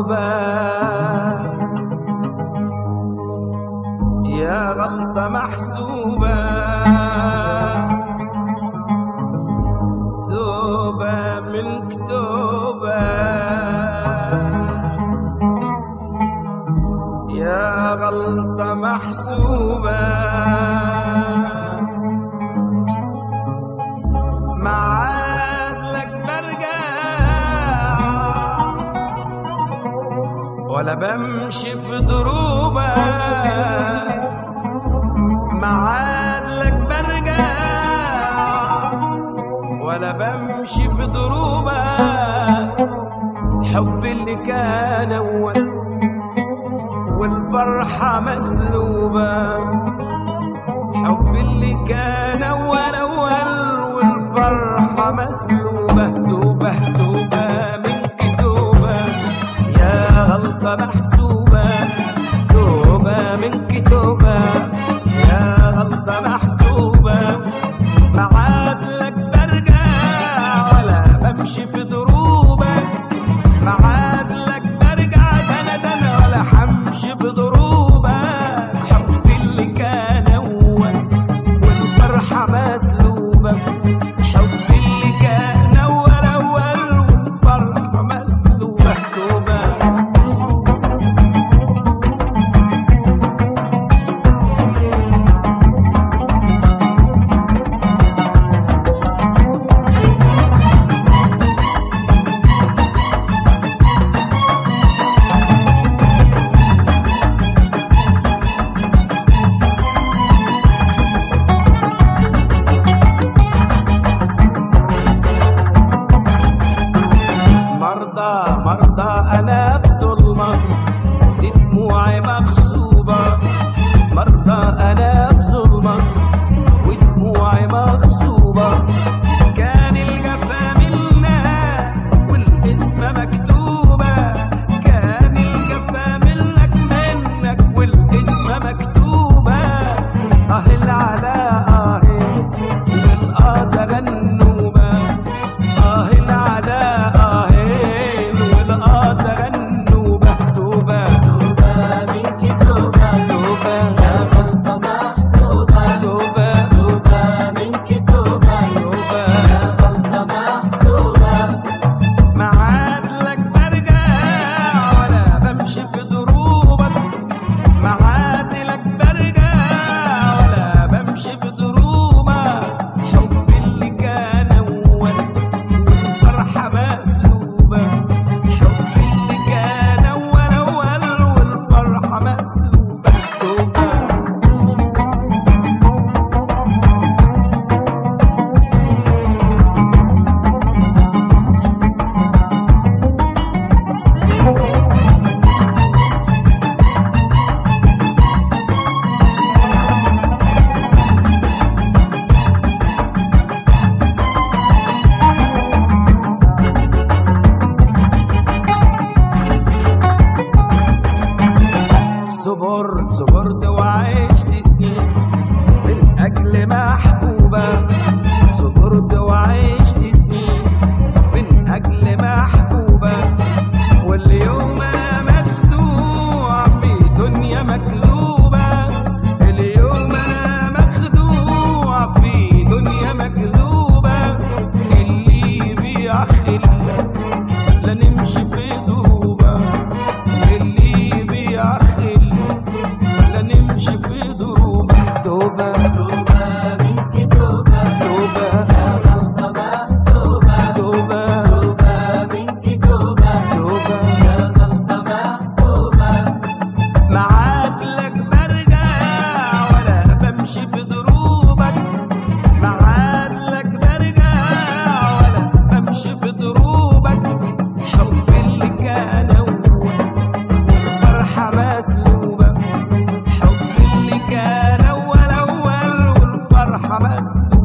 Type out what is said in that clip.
توبة يا غلطة محسوبة، توبة منك توبة يا غلطة محسوبة، ما عاد لك برجع ولا بمشي في دروبة، ما عاد لك برجع ولا بمشي في دروبة. حب اللي كان أول والفرحة مسلوبة، حب اللي كان أول والفرحة مسلوبة. توبة توبة منك توبة يا غلطة محسوبة، توبة منك توبة يا غلطة محسوبة، ما عاد لك برجع ولا بمشي في دروبك، ما عاد لك برجع دنا ولا حمشي بدروبك. حب اللي كان أول والفرحة مسلوبة، حب اللي كان أول والفرحة مسلوبة. توبة مرضى أنا بظلمة دموعي مغصوبة، مرضى أنا بظلمة ودموعي مغصوبة. كان الجفا منا والاسم مكتوبة، كان الجفا منك والاسم مكتوبة. العلاء والقدر النوبة، العلاء صبرت وعشت سنين من أجل محبوبة، صبرت وعشت سنين من أجل محبوبة. واليوم أنا مخدوع في دنيا مكذوبة، اليوم أنا مخدوع في دنيا مكذوبة. اللي يبيع خلة لا نمشي في دوبة، اللي يبيع خلة لا نمشي في دروبة. توبة توبة منك توبة، توبة يا غلطة محسوبة، توبة توبة منك توبة، توبة يا غلطة محسوبة. ما عاد لك برجع ولا بمشي في دروبك، ما عاد لك برجع ولا بمشي في دروبك. حب اللي كان أول والفرحة مسلوبة، كان أول والفرحة مسلوبة.